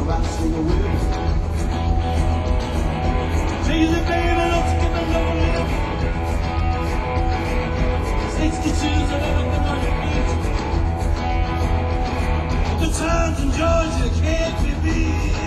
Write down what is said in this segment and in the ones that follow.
rustling away. Take the baby, let's get the lonely. 62's of everything on your feet. The times in Georgia can't be beat.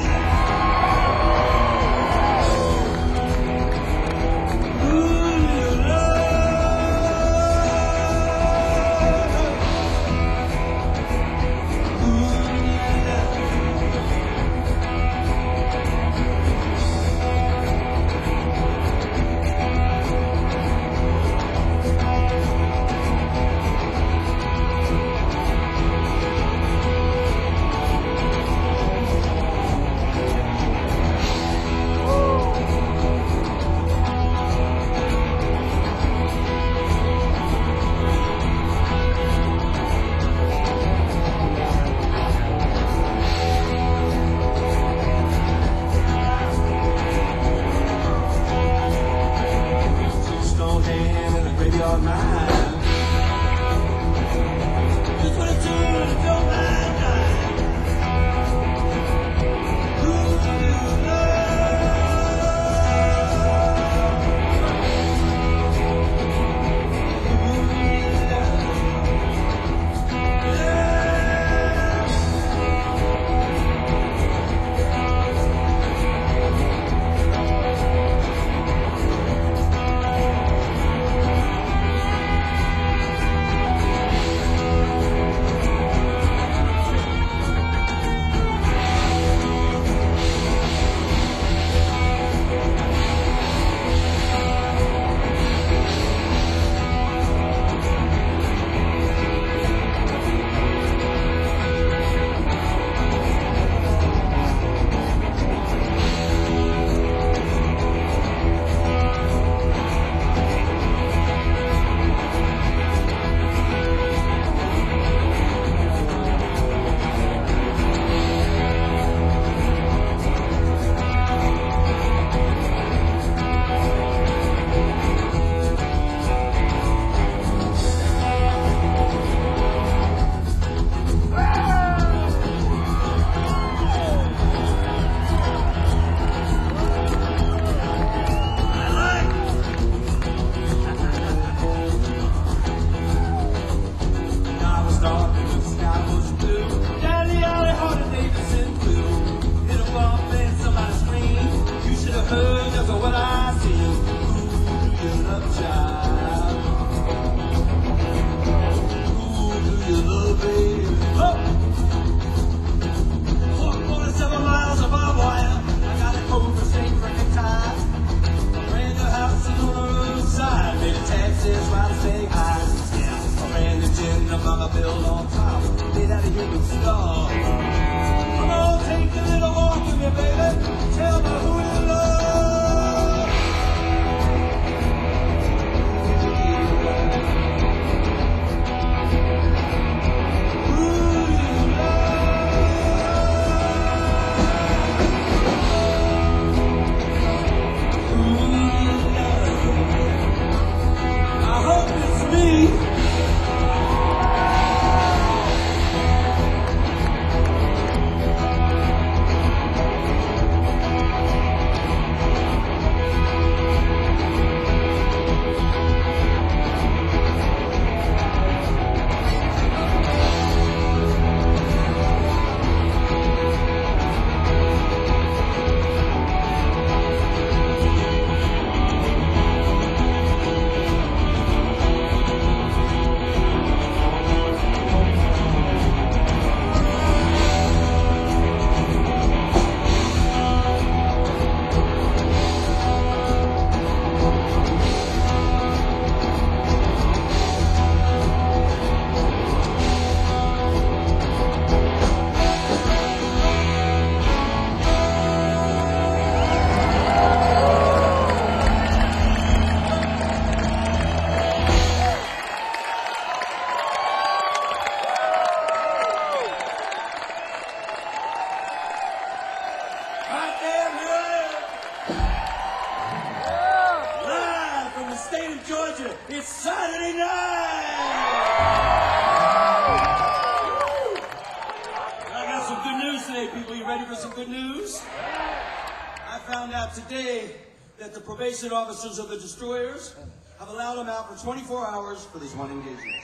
Hey, people, you ready for some good news? I found out today that the probation officers of the Destroyers have allowed them out for 24 hours for this one engagement.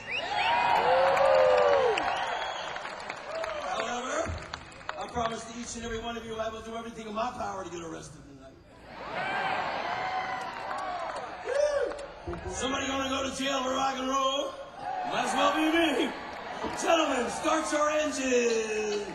However, I promise to each and every one of you I will do everything in my power to get arrested tonight. Somebody gonna go to jail for rock and roll? Might as well be me. Gentlemen, start your engine.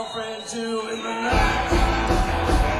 girlfriend too in the night.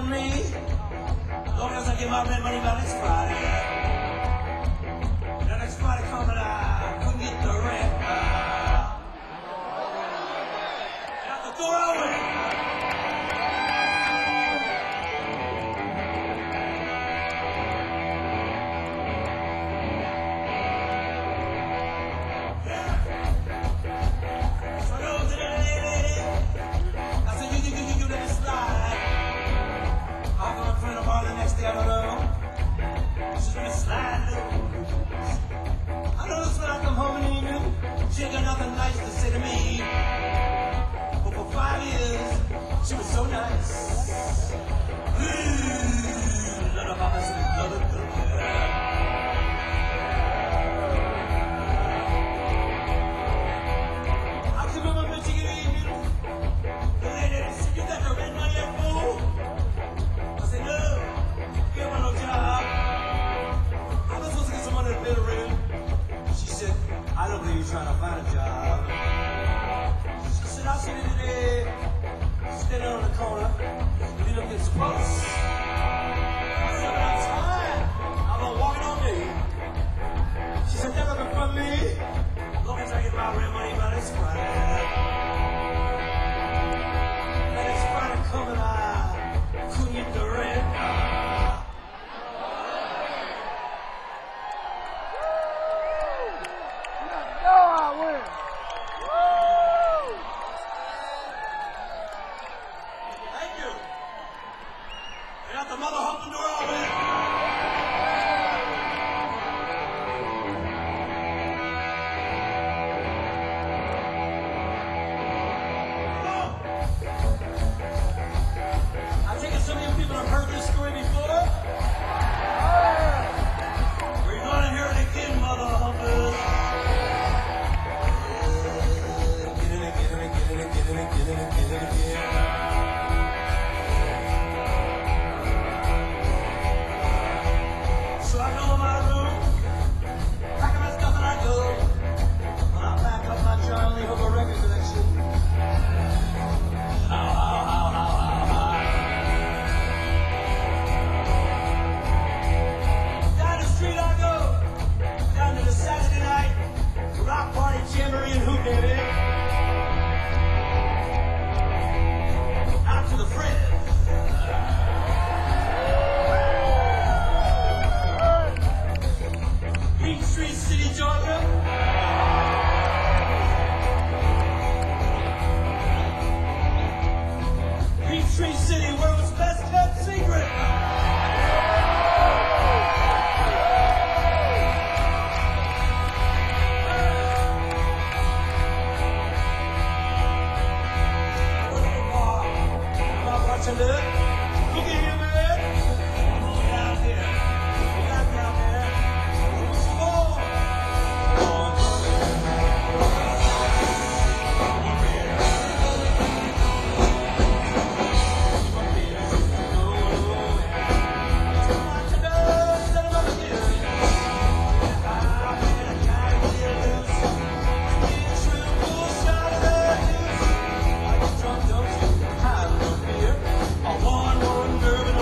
from me. As long as I get my rent money by next Friday. Now next Friday coming, I couldn't get the rent. And out the door I went. So I go to the lady. I said, you let it slide. I'll go in front of her the next day, I don't know. She's gonna slide loose. I noticed when I come home in the evening, she ain't got nothing nice to say to me. But for 5 years, she was so nice. Ooh, Lord of us, love it good. I can remember Michigan evening. The lady said, you got the rent money at fool? I said, no, you ain't want no job. I was supposed to get some money to pay the rent. She said, I don't think you're trying to find a job. She said, I'll see you today. Standing on the corner. You look at sports. I said, but I'm tired. I'm gonna walk it on me. She said, they're looking for me. As long as I get my rent money by this Friday. And it's Friday coming, I couldn't get the rent. Thank you. And out the mother humping door I went. I take it some of you people have heard this story before. We're gonna hear it again, mother humpers. Get it again. So I go in my room, packing my stuff and I go. When I pack up my Charlie Hooker record collection. Down the street I go, down to the Saturday night, rock party, jamboree and hoop baby. Out to the friends. Peachtree City, Georgia. Peachtree City, world's best kept secret. Look at here, man. Come on down here. You got down there. What's more? One nerve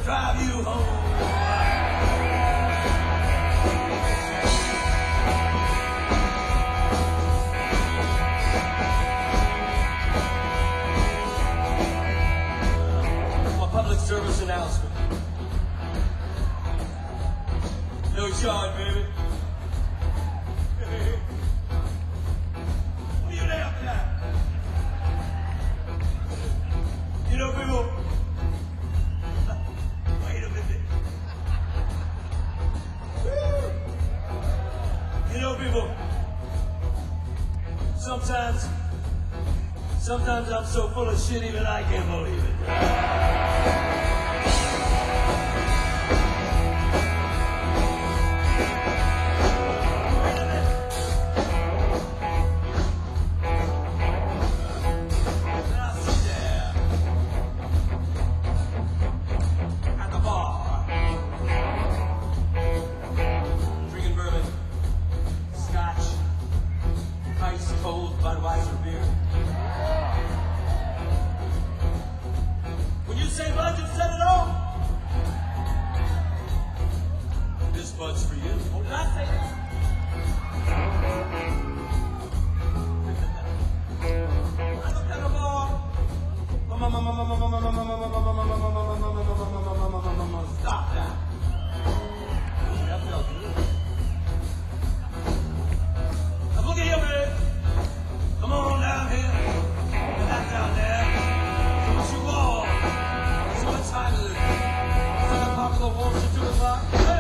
drive you home. Public service announcement. No charge, baby. What are you laughing at? You know, people. Wait a minute. You know, people. Sometimes I'm so full of shit even I can't believe it. Budweiser beer. When you say bud, you said it all. This bud's for you. Oh, did I say that? I looked at the bar. Stop that. That felt good. Now look at you, man. Come on down here. You're not down there. Don't you all? So what time is it? 7 o'clock of the wolf to 2 o'clock? Hey!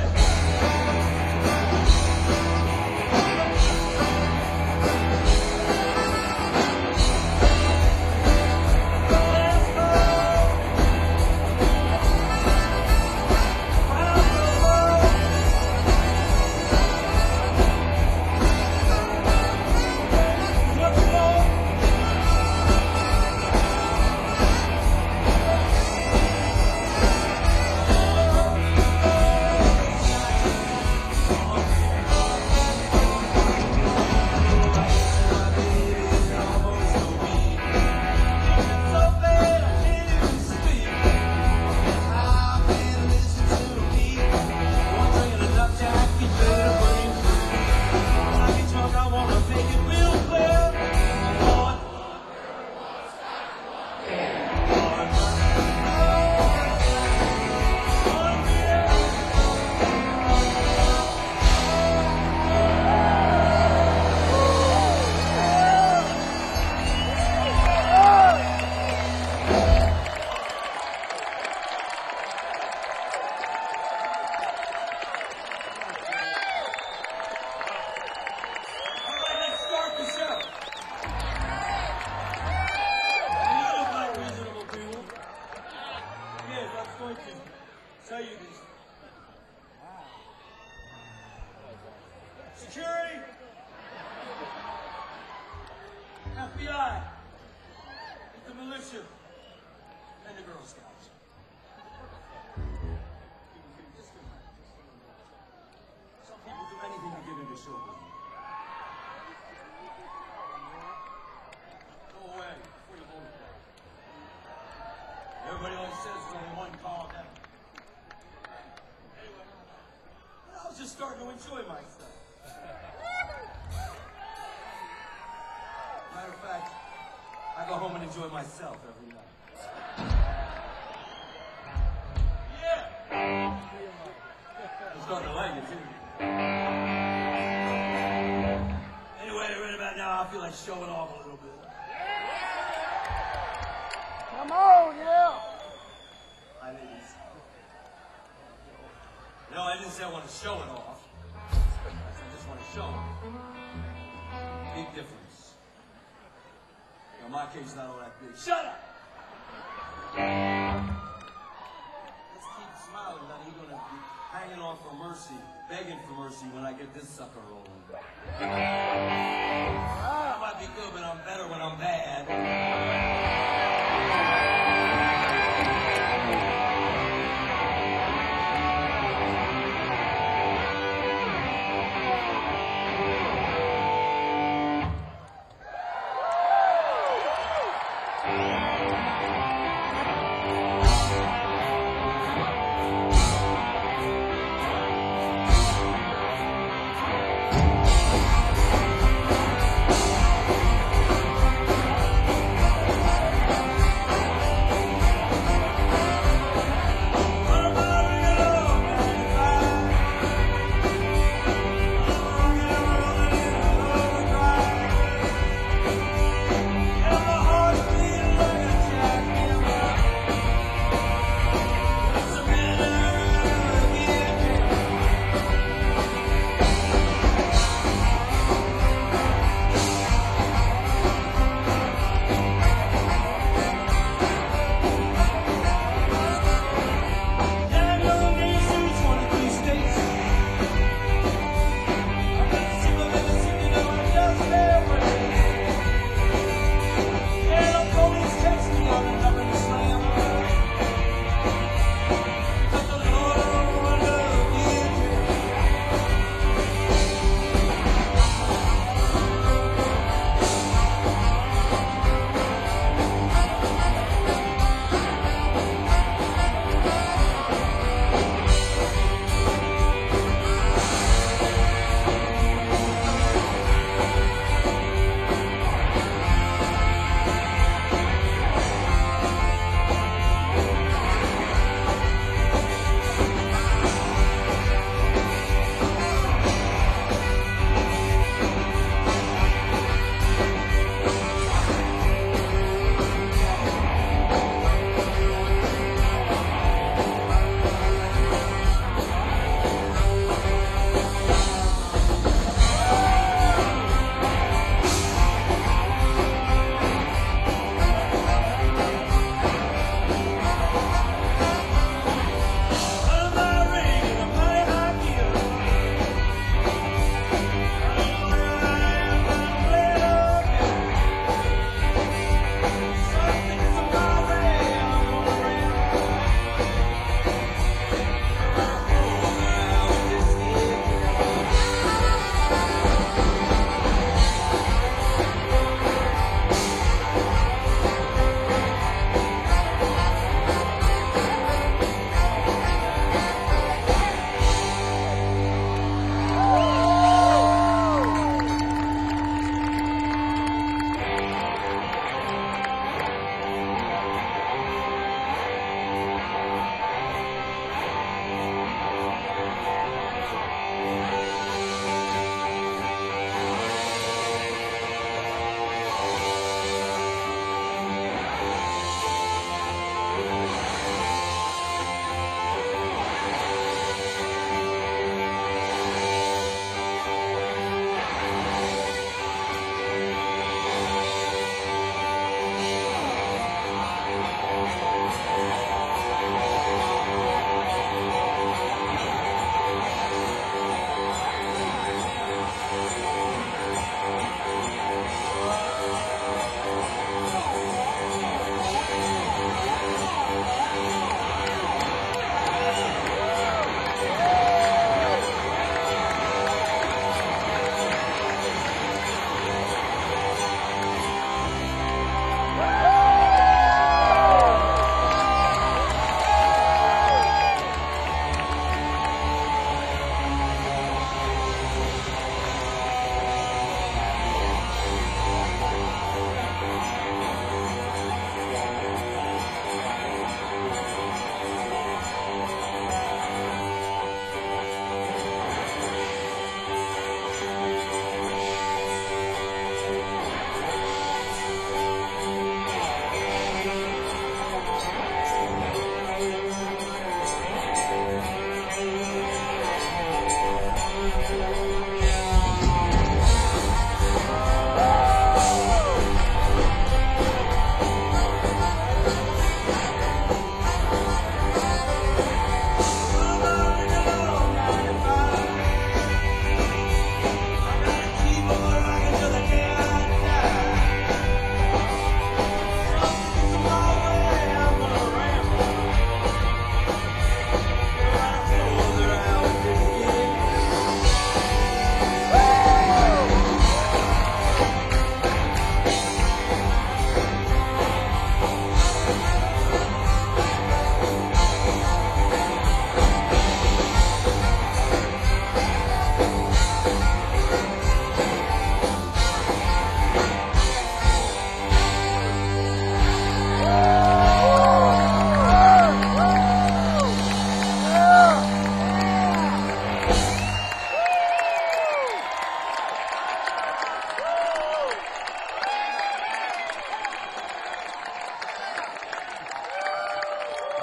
Tell you this. Security, FBI, the militia, and the Girl Scouts. Some people do anything to get into show business. Go away before you hold it. Everybody always says there's only one call down. I was just starting to enjoy myself. Matter of fact, I go home and enjoy myself every night. Yeah! I'm starting to like it, too. Anyway, right about now, I feel like showing off a little bit. Come on, yeah! I didn't. No, I didn't say I want to show it off. I just want to show it. Big difference. In my case, not all that big. Shut up! Let's keep smiling. Now you're going to be hanging on for mercy, begging for mercy when I get this sucker rolling. I might be good, but I'm better when I'm bad.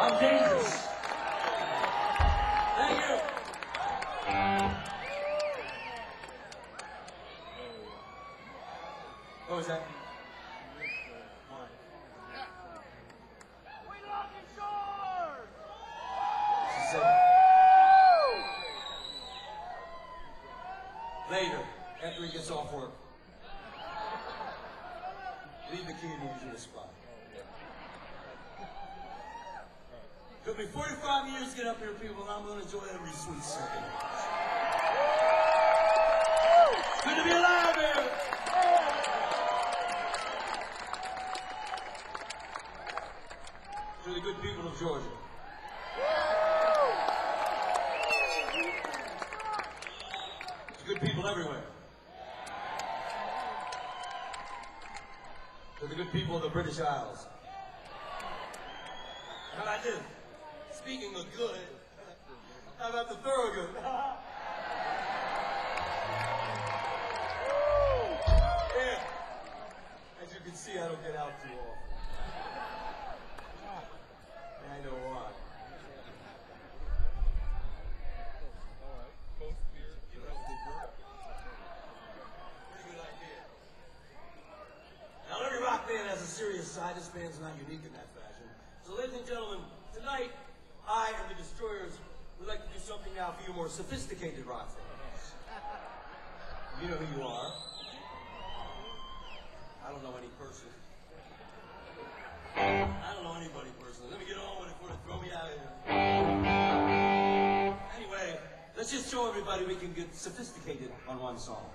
I'm dangerous. Thank you. What was that? She said, later, after he gets off work, leave the key in the usual spot. Took me 45 years to get up here, people, and I'm going to enjoy every sweet second. Good to be alive here. To the good people of Georgia. To good people everywhere. To the good people of the British Isles. How about this? Speaking of good, how about the Thorogood? Yeah. As you can see, I don't get out too often. I know why. Pretty good idea. Now, every rock band has a serious side. This band's not unique in that fashion. So, ladies and gentlemen, tonight, I and the Destroyers would like to do something now for you more sophisticated rock fans. You know who you are. I don't know any person. I don't know anybody personally. Let me get on with it before they throw me out of here. Anyway, let's just show everybody we can get sophisticated on one song.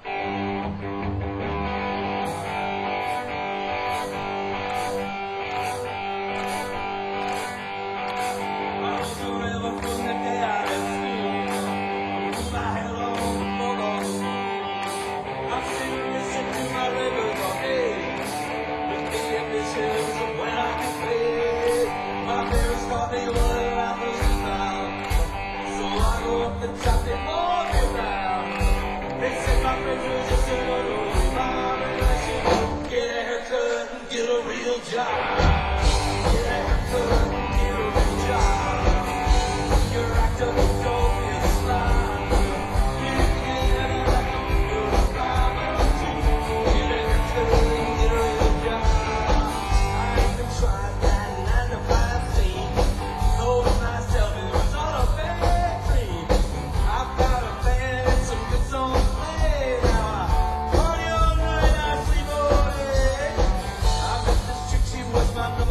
My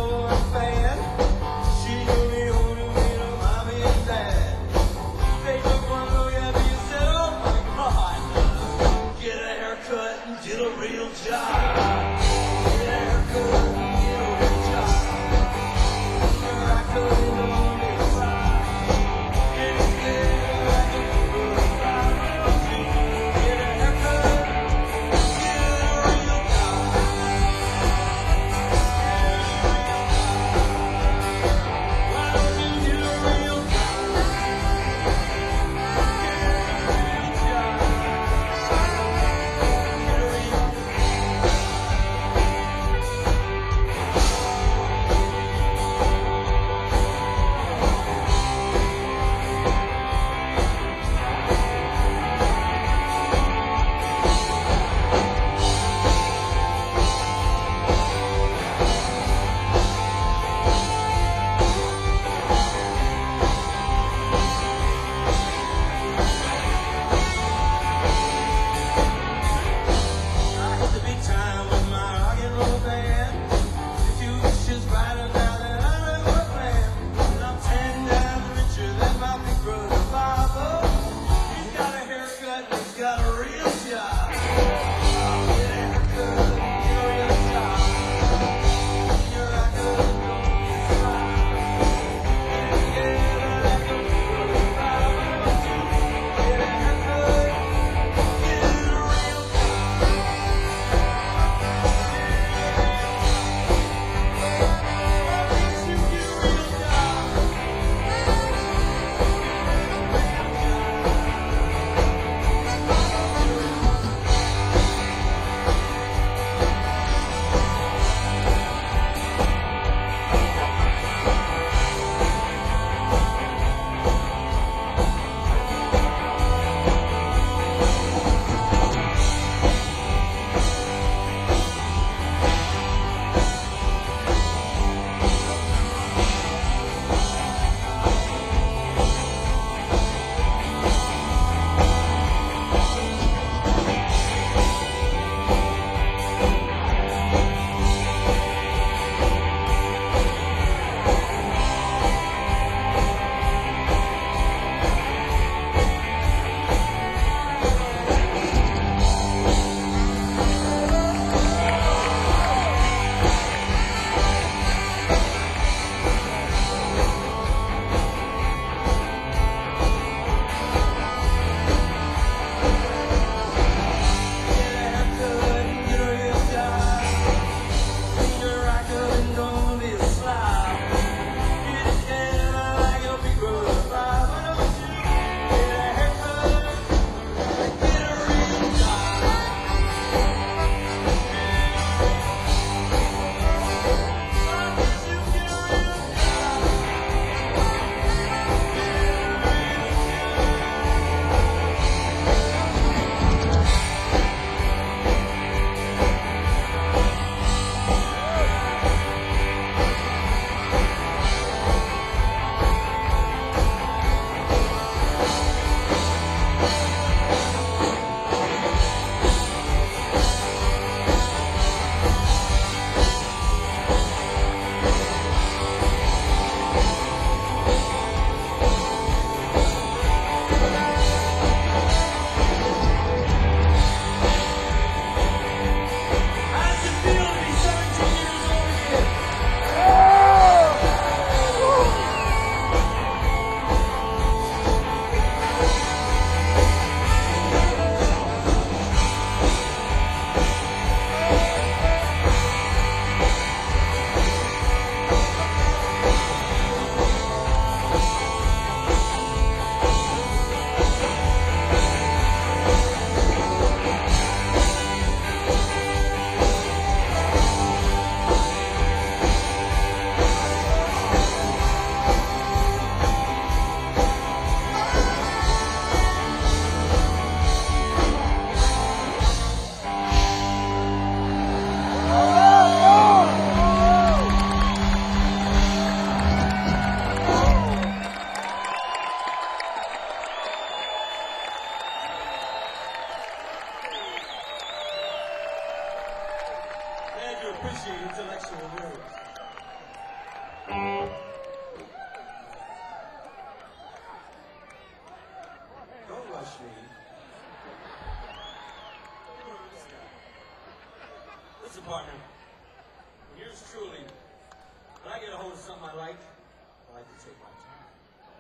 something I like? I like to take my time.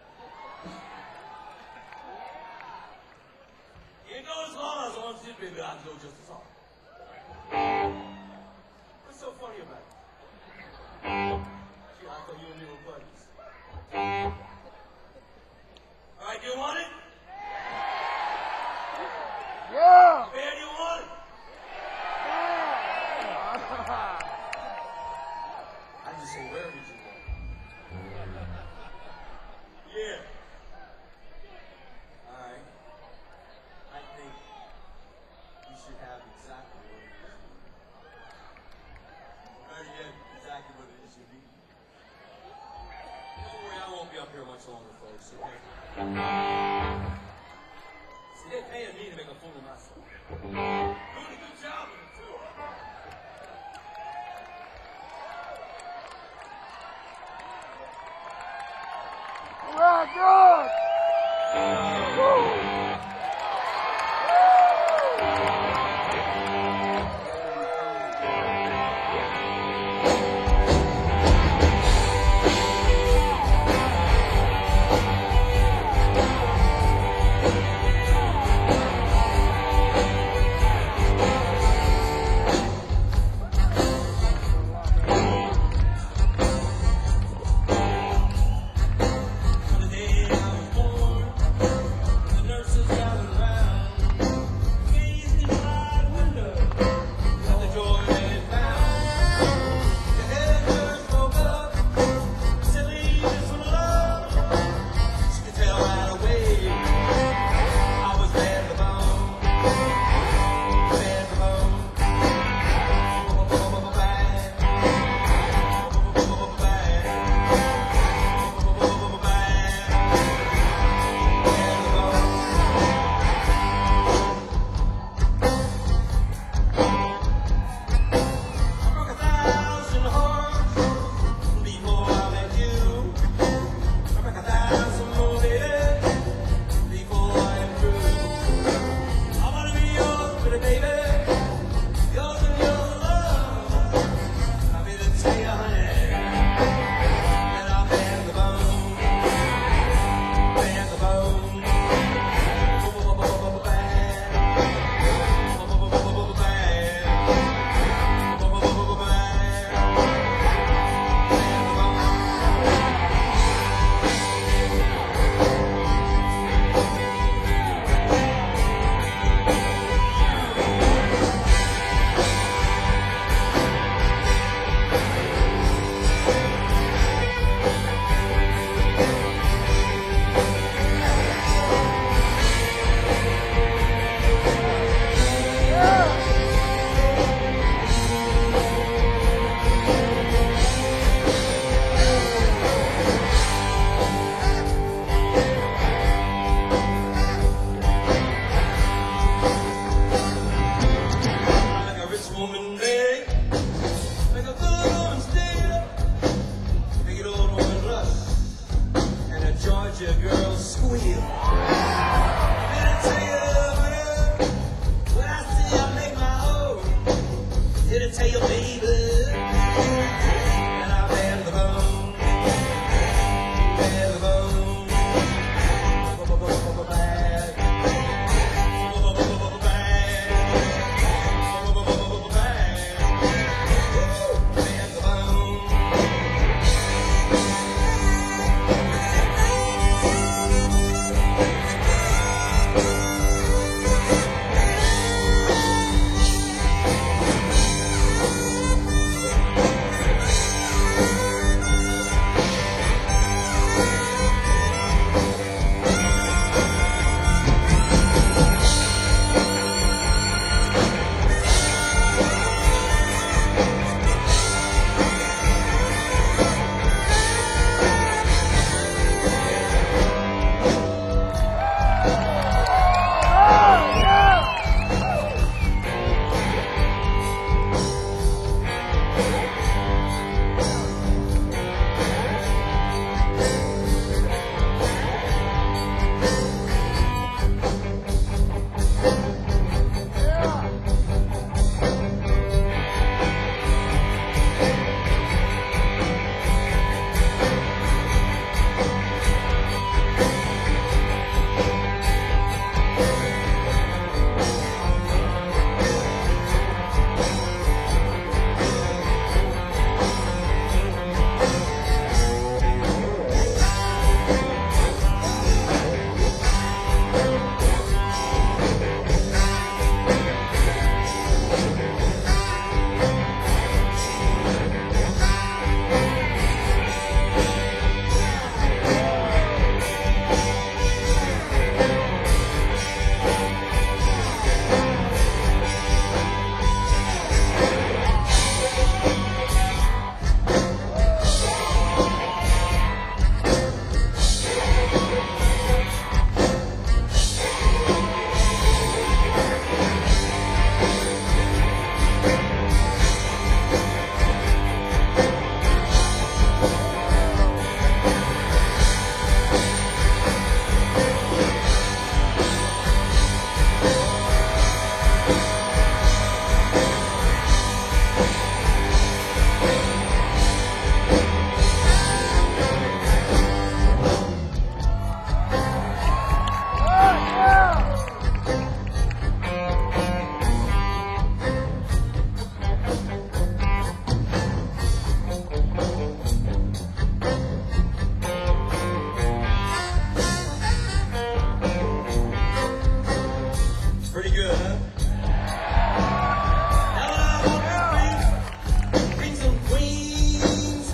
You go as long as on shit, baby, I go just as hard. What's so funny about it? Shit, I thought you and me were buddies. All right, you want it? Yeah. Bear, you want it? I just say, where would you want it? Yeah. All right. I think you should have exactly what it is you need. Better yet, exactly what it is you need. Don't worry, I won't be up here much longer, folks, okay? See, they're paying me to make a fool of myself. Doing a good job with it, too. Well, good. Woo. On the day I was born, the nurse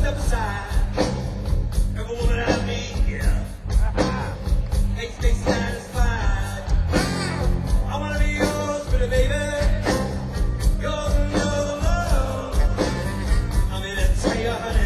step aside. Every woman I meet, yeah, makes me satisfied. I wanna be yours, pretty baby. Yours and yours alone. I'm in it for you, honey.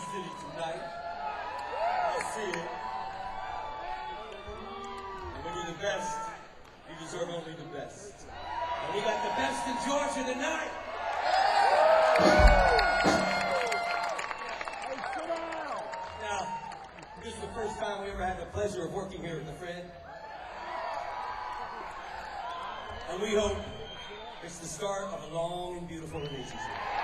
city tonight. I see it. And when you're the best, you deserve only the best. And we got the best in Georgia tonight. Hey, sit down. Now, this is the first time we ever had the pleasure of working here with the Fred. And we hope it's the start of a long and beautiful relationship.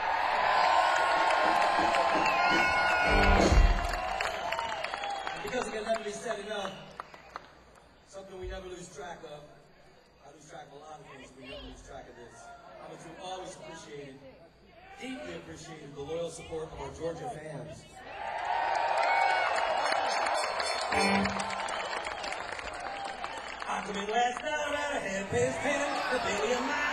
Because it can never be said enough, something we never lose track of. I lose track of a lot of things, but we never lose track of this. How much we've always appreciated, deeply appreciated the loyal support of our Georgia fans. I come in last night around a half past 10, the belly of my